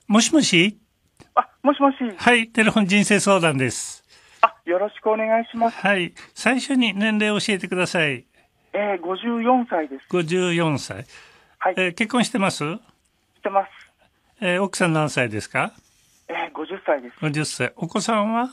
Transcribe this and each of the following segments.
もしもし。 もしもし。 はい、テレフォン人生相談です。 よろしくお願いします。 はい、最初に年齢を教えてください。 54歳です。 54歳。 はい。 結婚してます？ してます。 奥さん何歳ですか 50歳です。 50歳。お子さんは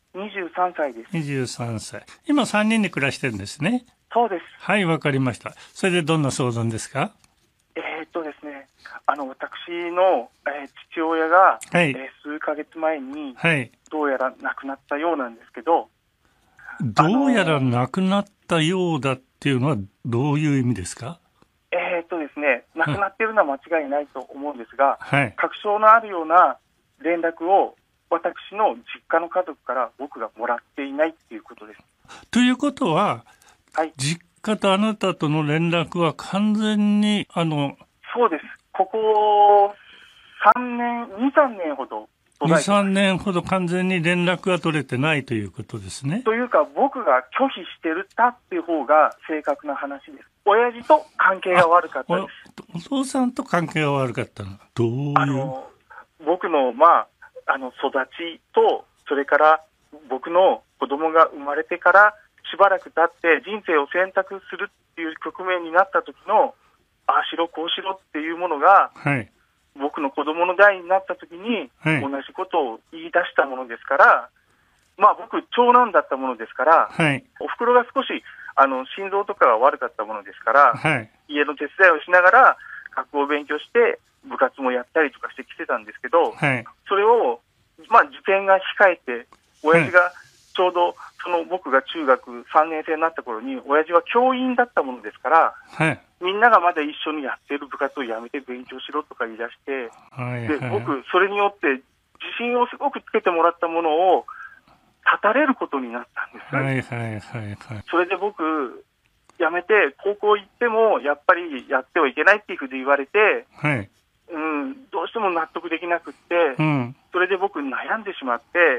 23歳です。 23歳。今3人で暮らしてるんですね。 そうです。 はい、わかりました。それでどんな相談ですか？ ですね、私の、父親が、 はい、 数ヶ月前に、 はい。 どうやら亡くなったようなんですけど、 どうやら亡くなったようだっていうのはどういう意味ですか？ ですね、亡くなっているのは間違いないと思うんですが、 はい。 確証のあるような連絡を私の実家の家族から僕がもらっていないっていうことです。 ということは、 はい。 実家とあなたとの連絡は完全にそうです。ここ3年、2、3年ほど途絶えてます。 2、3年ほど完全に連絡が取れてないということですね。 というか、僕が拒否してるたっていう方が正確な話です。親父と関係が悪かったです。 お父さんと関係が悪かったの。どういう？ 僕の、育ちと、それから僕の子供が生まれてからしばらく経って人生を選択するっていう局面になった時の、ああしろこうしろっていうものが、 はい。 僕の子供の代になった時にはい同じことを言い出したものですから、僕長男だったものですから、 はい。 お袋が少し心臓とかが悪かったものですから、 はい。 家の手伝いをしながら学校を勉強して部活もやったりとかしてきてたんですけど、 はい。 それを受験が控えて、親父がちょうどその僕が中学3年生になった頃に親父は教員だったものですから、 はい。 みんながまだ一緒にやってる部活をやめて勉強しろとか言い出して、 はい。 で僕それによって自信をすごくつけてもらったものを断たれることになったんです。 はいはいはいはい。 それで僕辞めて高校行ってもやっぱりやってはいけないっていうふうに言われて、 はい。 どうしても納得できなくって、 うん。 それで僕悩んでしまって、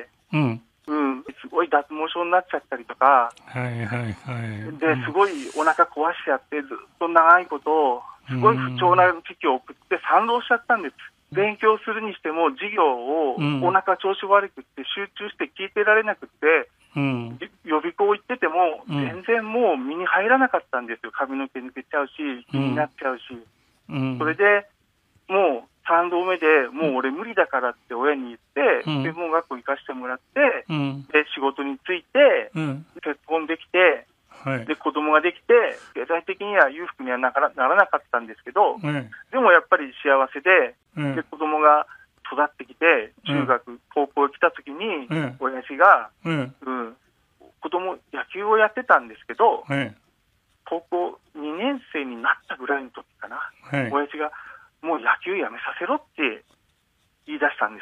うん。 すごい脱毛症になっちゃったりとか、 はいはいはい。 ですごいお腹壊しちゃって、ずっと長いことすごい不調な時期を送って賛同しちゃったんです。勉強するにしても授業をお腹調子悪くって集中して聞いてられなくって、予備校行ってても全然もう身に入らなかったんですよ。髪の毛抜けちゃうし気になっちゃうし、それでもう3度目でもう俺無理だからって親に言って、専門学校行かせてもらって、で仕事に就いて、結婚できて、で子供ができて、経済的には裕福にはならなかったんですけど、でもやっぱり幸せで、で子供が育ってきて中学、高校来た時に、親父が、子供野球をやってたんですけど、高校2年生になったぐらいの時かな、親父がもう野球やめさせろって言い出したんです。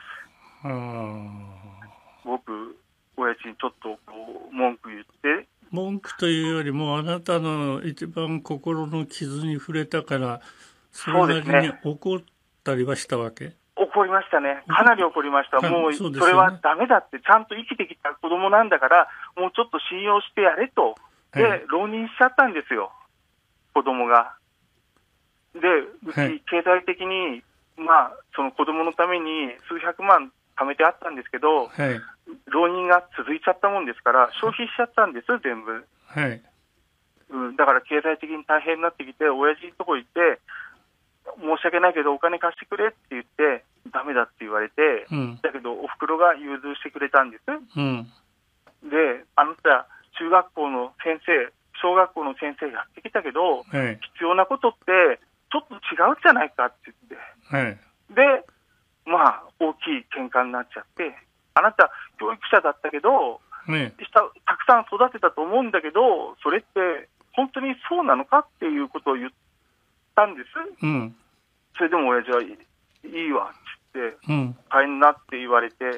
僕親父にちょっと文句言って。 文句というよりもあなたの一番心の傷に触れたからそれなりに怒ったりはしたわけ？ 怒りましたね。かなり怒りました。もうそれはダメだって、ちゃんと生きてきた子供なんだからもうちょっと信用してやれと。で浪人しちゃったんですよ、子供が。でうち経済的にその子供のために数百万貯めてあったんですけど、浪人が続いちゃったもんですから消費しちゃったんです全部。だから経済的に大変になってきて、親父のとこ行って申し訳ないけどお金貸してくれって言ってダメだって言われて、だけどお袋が融通してくれたんです。であなた中学校の先生小学校の先生やってきたけど、必要なことってちょっと違うじゃないかって言って、で大きい喧嘩になっちゃって、あなた教育者だったけど、たくさん育てたと思うんだけど、それって本当にそうなのかっていうことを言ったんです。それでも親父はいいわって言って、帰んなって言われて、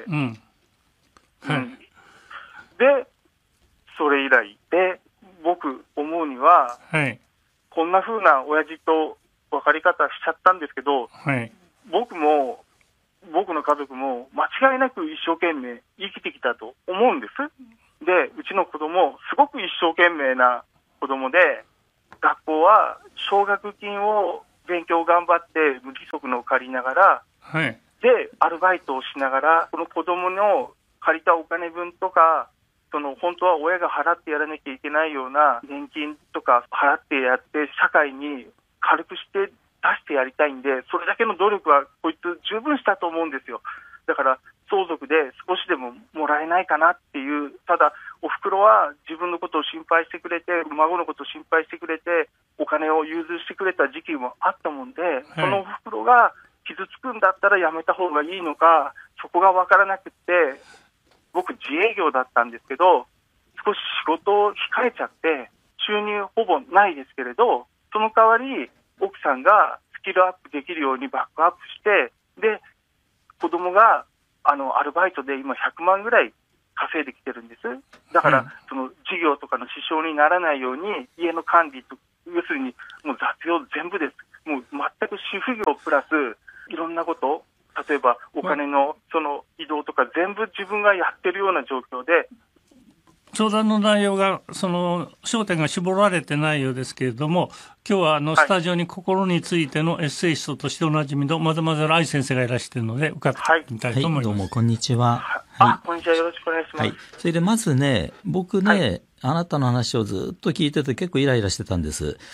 でそれ以来で僕思うには、こんな風な親父と分かり方しちゃったんですけど、僕も僕の家族も間違いなく一生懸命生きてきたと思うんです。でうちの子供すごく一生懸命な子供で、学校は奨学金を勉強頑張って無規則のを借りながら、 で、アルバイトをしながら、この子供の借りたお金分とか、本当は親が払ってやらなきゃいけないような年金とか払ってやって、社会に軽くして出してやりたいんで、それだけの努力はこいつ十分したと思うんですよ。だから相続で少しでももらえないかなっていう。ただお袋は自分のことを心配してくれて、孫のことを心配してくれて、お金を融通してくれた時期もあったもんで、そのお袋が傷つくんだったらやめた方がいいのか、そこが分からなくって、僕自営業だったんですけど、少し仕事を控えちゃって収入ほぼないですけれど、その代わり奥さんがスキルアップできるようにバックアップして、で子供がアルバイトで今100万ぐらい稼いできてるんです。だから、その事業とかの支障にならないように家の管理と、要するにもう雑用全部です。もう全く主婦業プラスいろんなこと、例えばお金のその移動とか全部自分がやってるような状況で、 相談の内容が焦点が絞られてないようですけれども、今日はスタジオに心についてのエッセイストとしておなじみのマデマゼル愛先生がいらしているので伺ってみたいと思います。 どうもこんにちは。 こんにちは、よろしくお願いします。 それでまずね、僕ね、あなたの話をずっと聞いてて結構イライラしてたんです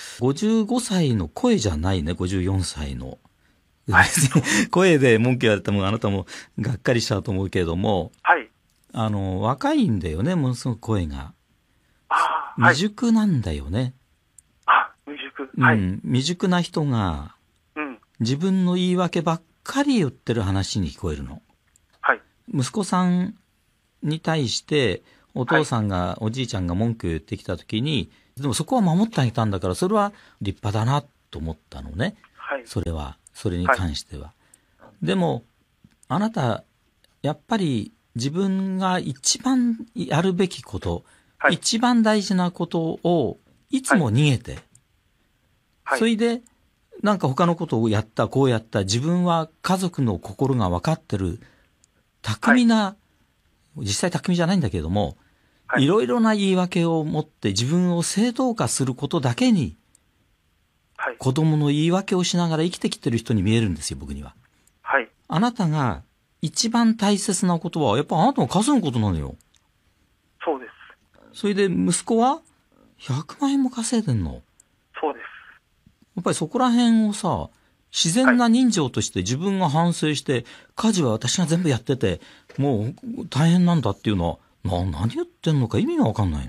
。55歳の声じゃないね、54歳の。声で文句言われてもあなたもがっかりしちゃうと思うけれども、若いんだよね、ものすごく声が。未熟なんだよね。 未熟。 未熟な人が、自分の言い訳ばっかり言ってる話に聞こえるの。息子さんに対してお父さんが、おじいちゃんが文句言ってきたときに、でもそこは守ってあげたんだから、それは立派だなと思ったのね。それに関しては。でも、あなた、やっぱり自分が一番やるべきこと、一番大事なことをいつも逃げて、それで、なんか他のことをやった、こうやった、自分は家族の心が分かってる、巧みな、実際巧みじゃないんだけれども、いろいろな言い訳を持って自分を正当化することだけに、子供の言い訳をしながら生きてきてる人に見えるんですよ、僕には。あなたが一番大切なことは、やっぱあなたが稼ぐことなのよ。 そうです。 それで息子は100万円も稼いでんの。 そうです。 やっぱりそこら辺をさ、自然な人情として自分が反省して、家事は私が全部やってて、もう大変なんだっていうのは、何言ってんのか意味がわかんない。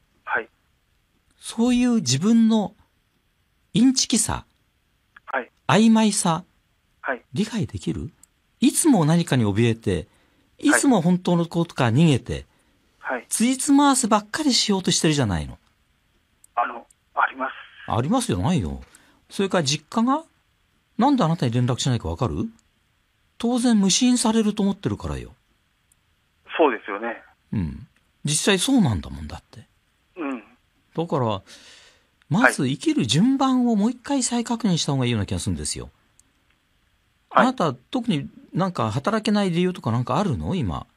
そういう自分のインチキさ、曖昧さ、理解できる？いつも何かに怯えて、いつも本当のことから逃げて、ついつまわせばっかりしようとしてるじゃないの。 あります。 ありますよ、ないよ。それから実家がなんであなたに連絡しないかわかる？当然無心されると思ってるからよ。 そうですよね。 実際そうなんだもんだって。だから、まず生きる順番をもう一回再確認した方がいいような気がするんですよ。あなた、特になんか働けない理由とかなんかあるの今。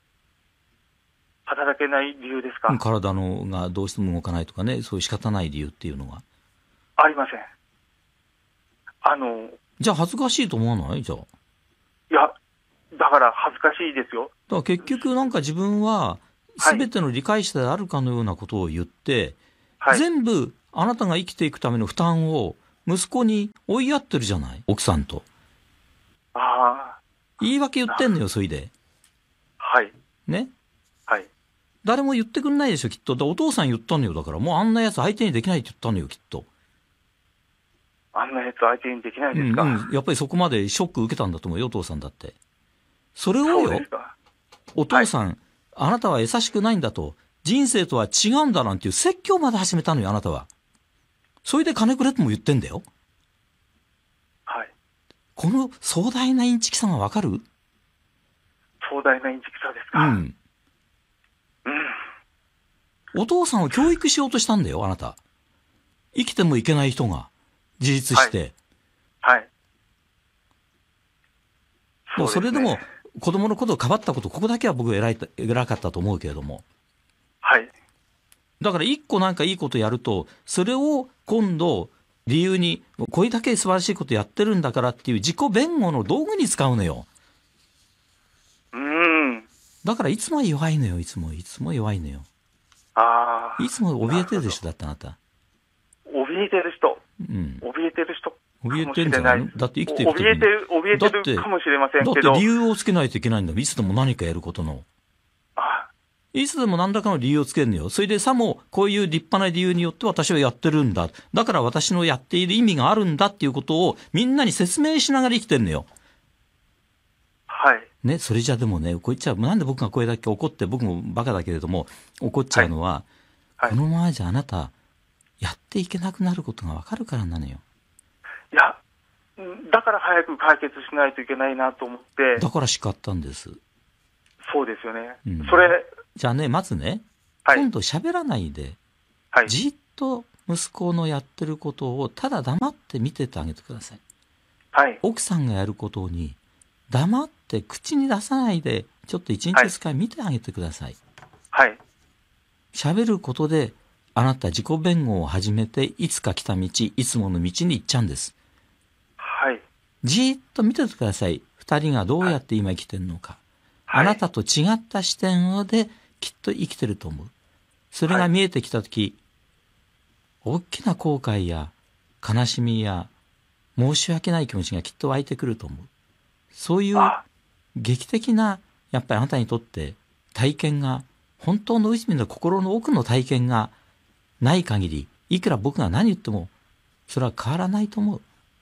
働けない理由ですか？ 体のがどうしても動かないとかね、そういう仕方ない理由っていうのが。 ありません。 じゃあ恥ずかしいと思わない？じゃあ。 いや、だから恥ずかしいですよ。 だから結局なんか自分は全ての理解者であるかのようなことを言って、全部あなたが生きていくための負担を息子に追いやってるじゃない、奥さんと。言い訳言ってんのよ、そいで。ね。誰も言ってくんないでしょ、きっと。お父さん言ったのよ、だから。もうあんなやつ相手にできないって言ったのよ、きっと。 あんなやつ相手にできないですか？ やっぱりそこまでショック受けたんだと思うよ、お父さんだって。それをよ、お父さん、あなたは優しくないんだと、人生とは違うんだなんていう説教まで始めたのよ、あなたは。それで金くれとも言ってんだよ。この壮大なインチキさがわかる？ 壮大なインチキさですか？ お父さんを教育しようとしたんだよ、あなた。生きてもいけない人が自立して。もうそれでも子供のことをかばったこと、ここだけは僕偉かったと思うけれども。だから一個なんかいいことやると、それを今度理由に、これだけ素晴らしいことやってるんだからっていう自己弁護の道具に使うのよ。 だからいつも弱いのよ、いつも弱いのよ。 ああ。 いつも怯えてるでしょ、だってあなた。 怯えてる人。 うん。 怯えてる人。 怯えてるんじゃないの？だって生きてる時に。 怯えてるかもしれませんけど。 だって理由をつけないといけないんだもん。いつでも何かやることの。いつでも何らかの理由をつけるのよ。それでさもこういう立派な理由によって私はやってるんだ。だから私のやっている意味があるんだっていうことをみんなに説明しながら生きてるのよ。 はい。 ね、それじゃでもね、こう言っちゃう。なんで僕がこれだけ怒って、僕もバカだけれども、怒っちゃうのは、はいはい、このままじゃあなた、やっていけなくなることがわかるからなのよ。 いや、だから早く解決しないといけないなと思って。 だから叱ったんです。 そうですよね。 うん、 それ。 じゃあね、まずね、 はい、 今度喋らないで、はい、じっと息子のやってることをただ黙って見ててあげてください。 はい、 奥さんがやることに黙って口に出さないで、ちょっと一日2日見てあげてください。 はい。 喋ることで、あなた自己弁護を始めて、いつか来た道、いつもの道に行っちゃうんです。 はい。 じーっと見ててください。二人がどうやって今生きてるのか。はい、あなたと違った視点できっと生きてると思う。それが見えてきたとき、大きな後悔や悲しみや申し訳ない気持ちがきっと湧いてくると思う。そういう劇的な、やっぱりあなたにとって体験が、本当の内面の心の奥の体験がない限り、いくら僕が何言っても、それは変わらないと思う。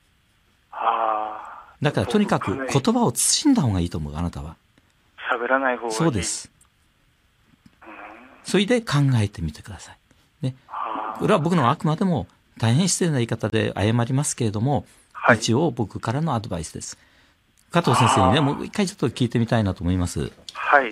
だからとにかく言葉を慎んだ方がいいと思う、あなたは。 喋らない方がいい。 そうです。それで考えてみてください。ね。これは僕のあくまでも大変失礼な言い方で謝りますけれども、はい、一応僕からのアドバイスです。加藤先生にね、もう一回ちょっと聞いてみたいなと思います。 はい。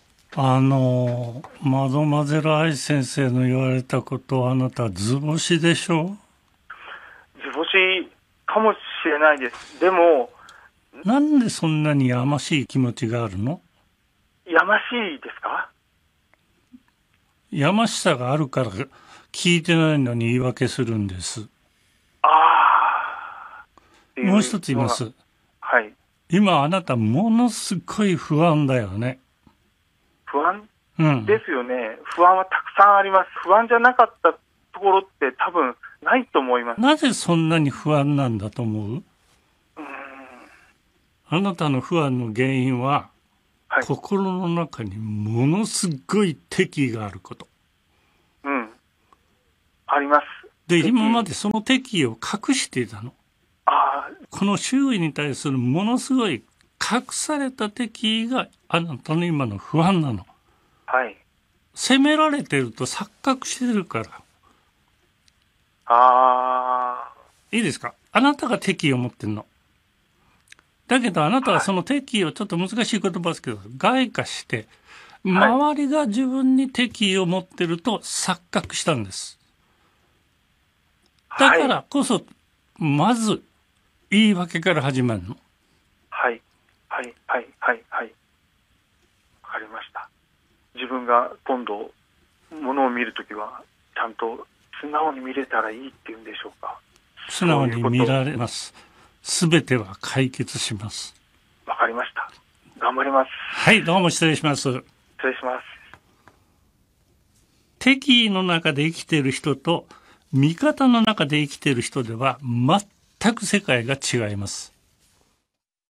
マドマゼル愛先生の言われたことはあなた図星でしょ？ 図星かもしれないです。でも、 なんでそんなにやましい気持ちがあるの？ やましいですか？ やましさがあるから聞いてないのに言い訳するんです。もう一つ言います。 はい。 今あなたものすごい不安だよね。 不安、ですよね。不安はたくさんあります。不安じゃなかったところって多分ないと思います。 なぜそんなに不安なんだと思う？あなたの不安の原因は、はい、心の中にものすごい敵意があること。 あります。 で、今までその敵意を隠していたの。この周囲に対するものすごい隠された敵意があなたの今の不安なの。 はい。 責められてると錯覚してるから。いいですか？あなたが敵意を持ってるの。だけどあなたはその敵意をちょっと難しい言葉ですけど、外化して、周りが自分に敵意を持ってると錯覚したんです。だからこそ、まず、言い訳から始まるの。 はい。わかりました。自分が今度、ものを見るときは、ちゃんと素直に見れたらいいっていうんでしょうか。 素直に見られます。すべては解決します。 わかりました。頑張ります。 はい、どうも失礼します。 失礼します。 敵意の中で生きている人と、味方の中で生きている人では全く世界が違います。